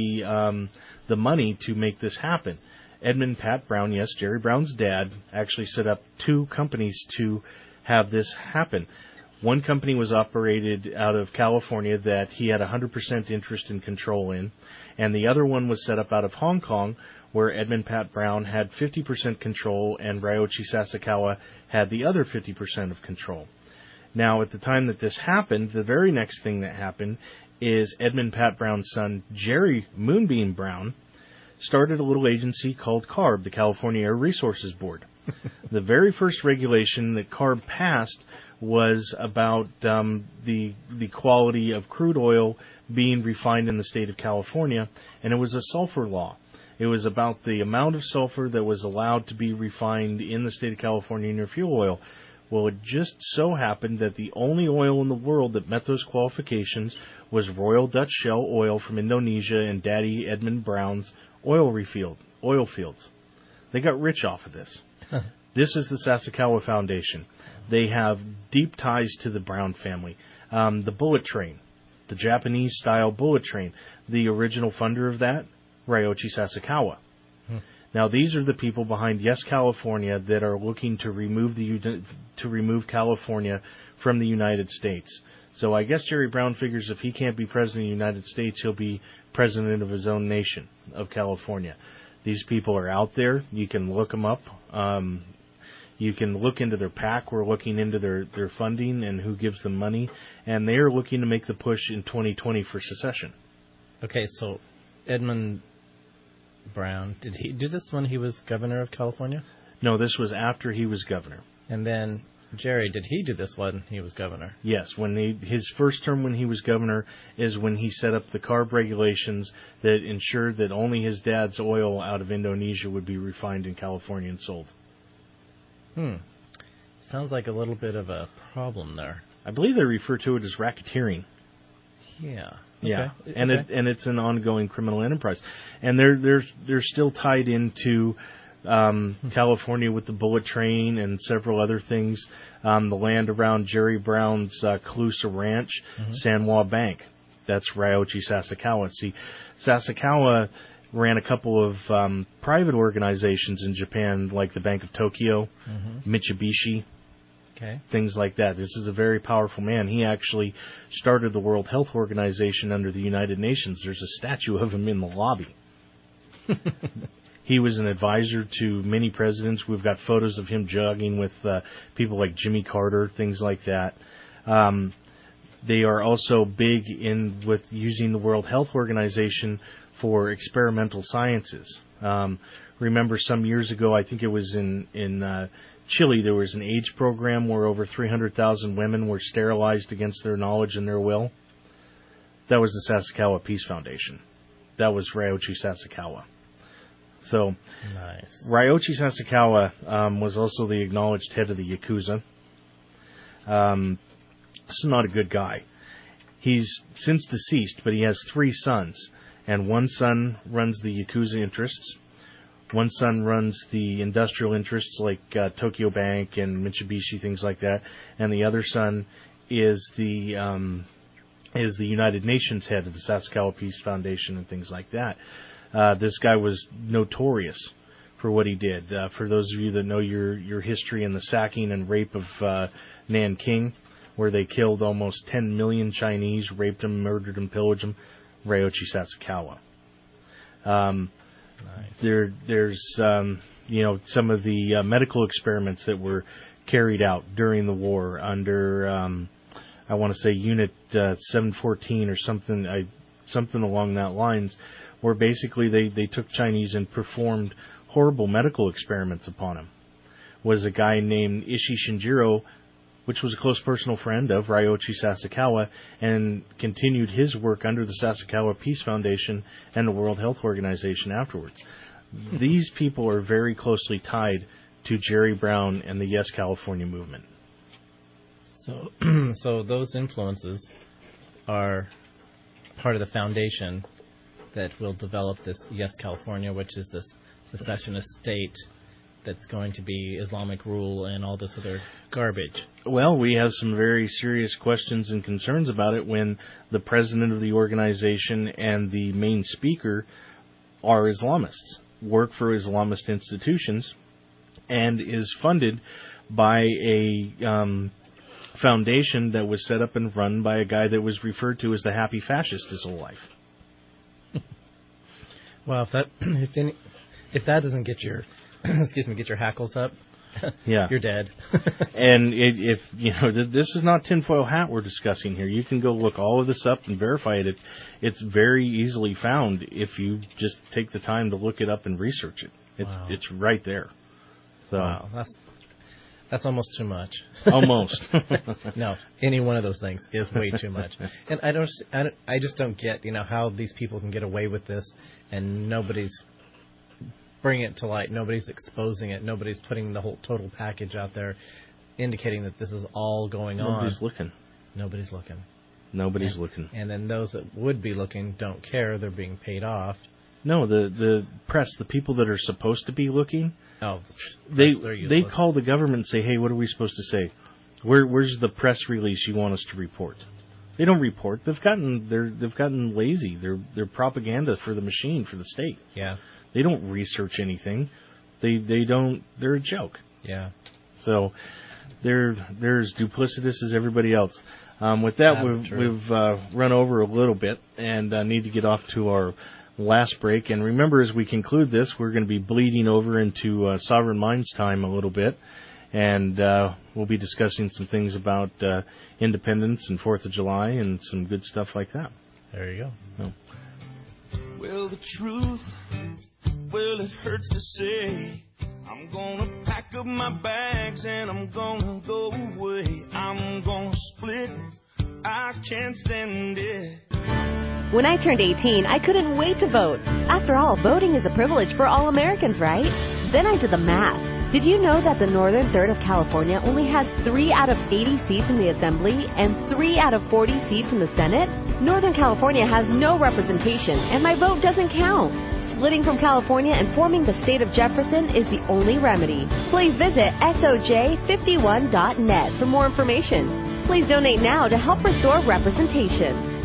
the money to make this happen. Edmund Pat Brown, yes, Jerry Brown's dad, actually set up two companies to have this happen. One company was operated out of California that he had 100% interest and control in, and the other one was set up out of Hong Kong, where Edmund Pat Brown had 50% control and Ryoichi Sasakawa had the other 50% of control. Now, at the time that this happened, the very next thing that happened is Edmund Pat Brown's son, Jerry Moonbeam Brown, started a little agency called CARB, the California Air Resources Board. The very first regulation that CARB passed was about the quality of crude oil being refined in the state of California, and it was a sulfur law. It was about the amount of sulfur that was allowed to be refined in the state of California in your fuel oil. Well, it just so happened that the only oil in the world that met those qualifications was Royal Dutch Shell oil from Indonesia and Daddy Edmund Brown's oil fields. They got rich off of this. This is the Sasakawa Foundation. They have deep ties to the Brown family. The bullet train, the Japanese-style bullet train, the original funder of that, Ryoichi Sasakawa. Now, these are the people behind Yes California that are looking to remove California from the United States. So I guess Jerry Brown figures if he can't be president of the United States, he'll be president of his own nation, of California. These people are out there. You can look them up. You can look into their PAC. We're looking into their funding and who gives them money. And they are looking to make the push in 2020 for secession. Okay, so Edmund Brown, did he do this when he was governor of California? No, this was after he was governor. And then Jerry, did he do this when he was governor? Yes, his first term when he was governor is when he set up the CARB regulations that ensured that only his dad's oil out of Indonesia would be refined in California and sold. Sounds like a little bit of a problem there. I believe they refer to it as racketeering. Yeah. Yeah, Okay. and it's an ongoing criminal enterprise, and they're still tied into California with the bullet train and several other things. The land around Jerry Brown's Calusa Ranch, San Juan Bank, that's Ryoichi Sasakawa. See, Sasakawa ran a couple of private organizations in Japan, like the Bank of Tokyo, Mitsubishi. Okay. Things like that. This is a very powerful man. He actually started the World Health Organization under the United Nations. There's a statue of him in the lobby. He was an advisor to many presidents. We've got photos of him jogging with people like Jimmy Carter, things like that. They are also big with using the World Health Organization for experimental sciences. Remember some years ago, I think it was in Chile, there was an AIDS program where over 300,000 women were sterilized against their knowledge and their will. That was the Sasakawa Peace Foundation. That was Ryoichi Sasakawa. So, nice. Ryoichi Sasakawa was also the acknowledged head of the Yakuza. He's not a good guy. He's since deceased, but he has 3 sons. And one son runs the Yakuza interests. One son runs the industrial interests like Tokyo Bank and Mitsubishi, things like that. And the other son is the United Nations head of the Sasakawa Peace Foundation and things like that. This guy was notorious for what he did. For those of you that know your history in the sacking and rape of Nanking, where they killed almost 10 million Chinese, raped them, murdered them, pillaged them, Ryoichi Sasakawa. Nice. There's some of the medical experiments that were carried out during the war under I want to say Unit 714 or something along that lines, where basically they took Chinese and performed horrible medical experiments upon him. Was a guy named Ishii Shinjiro, which was a close personal friend of Ryoichi Sasakawa, and continued his work under the Sasakawa Peace Foundation and the World Health Organization afterwards. These people are very closely tied to Jerry Brown and the Yes California movement. So those influences are part of the foundation that will develop this Yes California, which is this secessionist state that's going to be Islamic rule and all this other garbage. Well, we have some very serious questions and concerns about it when the president of the organization and the main speaker are Islamists, work for Islamist institutions, and is funded by a foundation that was set up and run by a guy that was referred to as the happy fascist his whole life. Well, if that doesn't get your get your hackles up, yeah, you're dead. And if this is not tinfoil hat we're discussing here. You can go look all of this up and verify it. It's very easily found if you just take the time to look it up and research it. It's right there. So wow, that's almost too much. Almost. No, any one of those things is way too much. And I just don't get how these people can get away with this, and nobody's bringing it to light. Nobody's exposing it. Nobody's putting the whole total package out there, indicating that this is all going on. Nobody's looking. Nobody's looking. And then those that would be looking don't care. They're being paid off. No, the press, the people that are supposed to be looking, they call the government and say, hey, what are we supposed to say? Where's the press release you want us to report? They don't report. They've gotten lazy. They're propaganda for the machine, for the state. Yeah. They don't research anything. They don't. They're a joke. Yeah. So they're as duplicitous as everybody else. With that, we've run over a little bit and need to get off to our last break. And remember, as we conclude this, we're going to be bleeding over into Sovereign Minds time a little bit. And we'll be discussing some things about independence and 4th of July and some good stuff like that. There you go. Oh. Well, the truth, well, it hurts to say. I'm gonna pack up my bags and I'm gonna go away. I'm gonna split. I can't stand it. When I turned 18, I couldn't wait to vote. After all, voting is a privilege for all Americans, right? Then I did the math. Did you know that the northern third of California only has 3 out of 80 seats in the Assembly and 3 out of 40 seats in the Senate? Northern California has no representation, and my vote doesn't count. Splitting from California and forming the state of Jefferson is the only remedy. Please visit SOJ51.net for more information. Please donate now to help restore representation.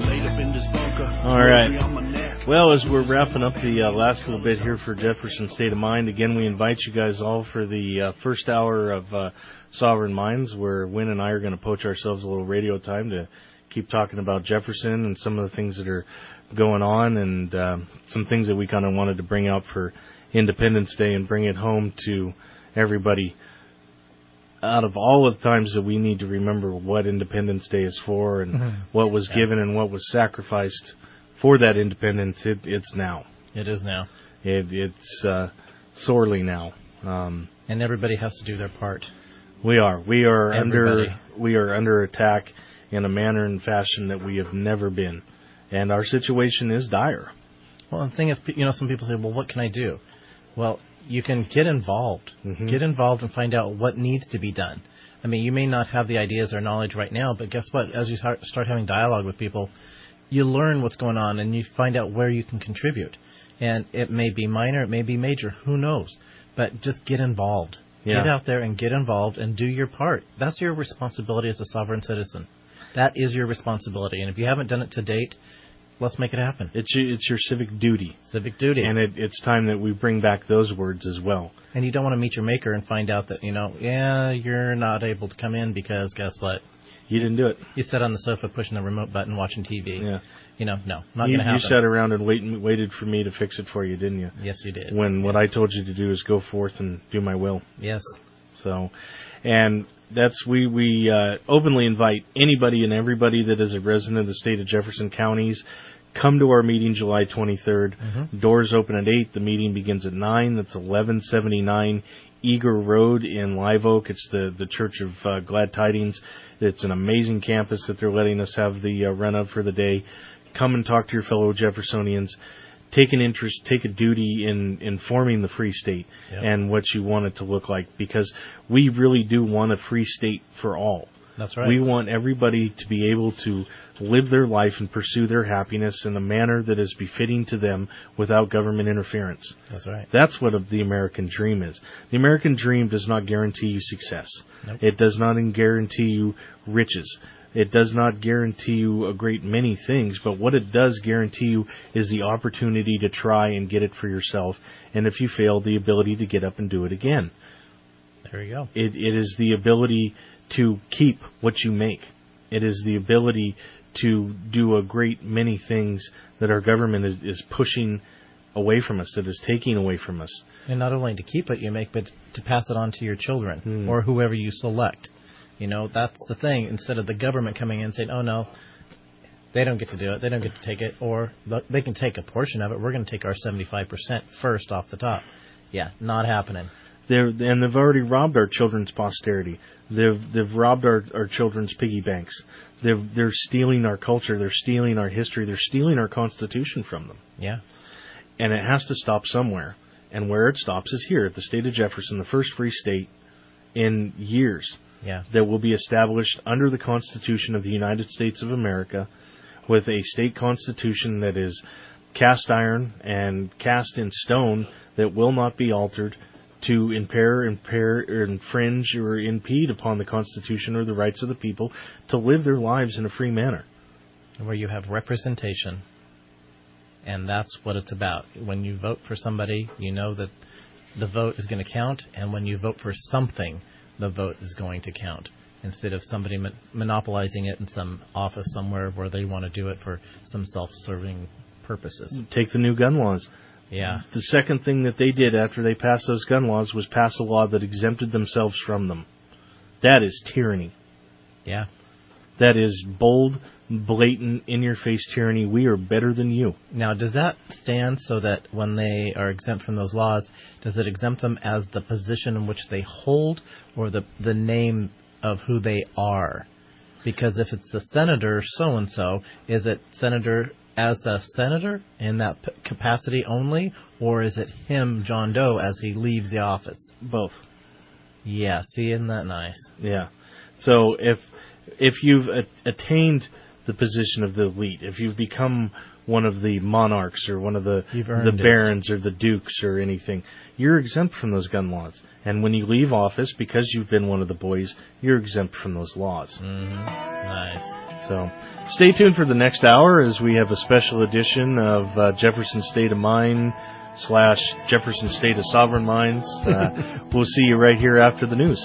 All right. Well, as we're wrapping up the last little bit here for Jefferson State of Mind, again, we invite you guys all for the first hour of Sovereign Minds, where Wynn and I are going to poach ourselves a little radio time to keep talking about Jefferson and some of the things that are going on and some things that we kind of wanted to bring out for Independence Day and bring it home to everybody. Out of all of the times that we need to remember what Independence Day is for and what was given and what was sacrificed for that independence, it's now. It is now. It's sorely now. And everybody has to do their part. We are Everybody. under attack in a manner and fashion that we have never been, and our situation is dire. Well, the thing is, some people say, well, what can I do? Well, you can get involved. Get involved and find out what needs to be done. I mean, you may not have the ideas or knowledge right now, but guess what? As you start having dialogue with people, you learn what's going on and you find out where you can contribute. And it may be minor, it may be major, who knows? But just get involved. Yeah. Get out there and get involved and do your part. That's your responsibility as a sovereign citizen. That is your responsibility. And if you haven't done it to date, let's make it happen. It's your civic duty. Civic duty. And it's time that we bring back those words as well. And you don't want to meet your maker and find out that, you're not able to come in because guess what? You didn't do it. You sat on the sofa pushing the remote button watching TV. Yeah. No, not going to happen. You sat around and waited for me to fix it for you, didn't you? Yes, you did. When what I told you to do is go forth and do my will. Yes. So, and that's we openly invite anybody and everybody that is a resident of the state of Jefferson Counties. Come to our meeting July 23rd. Doors open at 8. The meeting begins at 9. That's 1179 Eager Road in Live Oak. It's the Church of Glad Tidings. It's an amazing campus that they're letting us have the run of for the day. Come and talk to your fellow Jeffersonians. Take an interest, take a duty in forming the free state and what you want it to look like, because we really do want a free state for all. That's right. We want everybody to be able to live their life and pursue their happiness in a manner that is befitting to them without government interference. That's right. That's what the American dream is. The American dream does not guarantee you success. Nope. It does not guarantee you riches. It does not guarantee you a great many things, but what it does guarantee you is the opportunity to try and get it for yourself, and if you fail, the ability to get up and do it again. There you go. It is the ability to keep what you make. It is the ability to do a great many things that our government is pushing away from us, that is taking away from us. And not only to keep what you make, but to pass it on to your children or whoever you select. That's the thing. Instead of the government coming in and saying, oh, no, they don't get to do it, they don't get to take it, or they can take a portion of it, we're going to take our 75% first off the top. Yeah, not happening. They've already robbed our children's posterity. They've robbed our children's piggy banks. They're stealing our culture. They're stealing our history. They're stealing our Constitution from them. Yeah. And it has to stop somewhere. And where it stops is here at the state of Jefferson, the first free state in years. Yeah. That will be established under the Constitution of the United States of America, with a state constitution that is cast iron and cast in stone, that will not be altered to impair, or infringe, or impede upon the Constitution or the rights of the people to live their lives in a free manner. Where you have representation. And that's what it's about. When you vote for somebody, you know that the vote is going to count, and when you vote for something, the vote is going to count, instead of somebody monopolizing it in some office somewhere where they want to do it for some self-serving purposes. Take the new gun laws. Yeah. The second thing that they did after they passed those gun laws was pass a law that exempted themselves from them. That is tyranny. Yeah. That is bold, blatant, in-your-face tyranny. We are better than you. Now, does that stand so that when they are exempt from those laws, does it exempt them as the position in which they hold, or the name of who they are? Because if it's the senator so-and-so, is it senator as the senator in that capacity only, or is it him, John Doe, as he leaves the office? Both. Yeah, see, isn't that nice? Yeah. So if you've attained the position of the elite, if you've become one of the monarchs or one of the barons or the dukes or anything, you're exempt from those gun laws. And when you leave office, because you've been one of the boys, you're exempt from those laws. Nice. So stay tuned for the next hour as we have a special edition of Jefferson State of Mind / Jefferson State of Sovereign Minds. We'll see you right here after the news.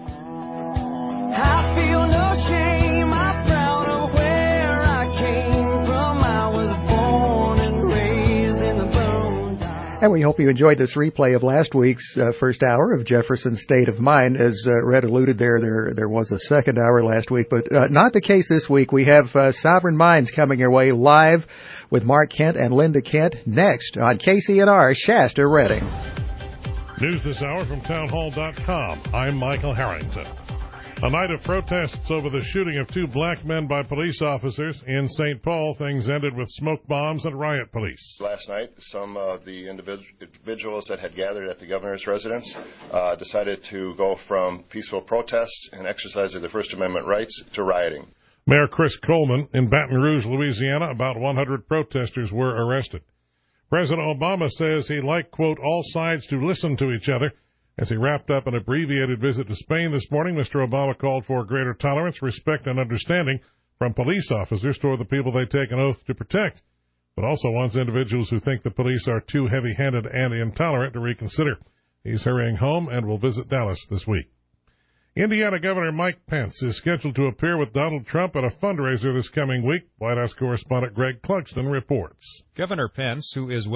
I feel no shame, I'm proud of where I came from. I was born and raised in the Boondocks. And we hope you enjoyed this replay of last week's first hour of Jefferson's State of Mind. As Red alluded there was a second hour last week, but not the case this week. We have Sovereign Minds coming your way live with Mark Kent and Linda Kent next on KCNR Shasta Redding. News this hour from townhall.com. I'm Michael Harrington. A night of protests over the shooting of 2 black men by police officers in St. Paul. Things ended with smoke bombs and riot police. Last night, some of the individuals that had gathered at the governor's residence decided to go from peaceful protest and exercise of their First Amendment rights to rioting. Mayor Chris Coleman in Baton Rouge, Louisiana, about 100 protesters were arrested. President Obama says he'd like, quote, all sides to listen to each other. As he wrapped up an abbreviated visit to Spain this morning, Mr. Obama called for greater tolerance, respect, and understanding from police officers toward the people they take an oath to protect, but also wants individuals who think the police are too heavy-handed and intolerant to reconsider. He's hurrying home and will visit Dallas this week. Indiana Governor Mike Pence is scheduled to appear with Donald Trump at a fundraiser this coming week. White House correspondent Greg Clugston reports. Governor Pence, who is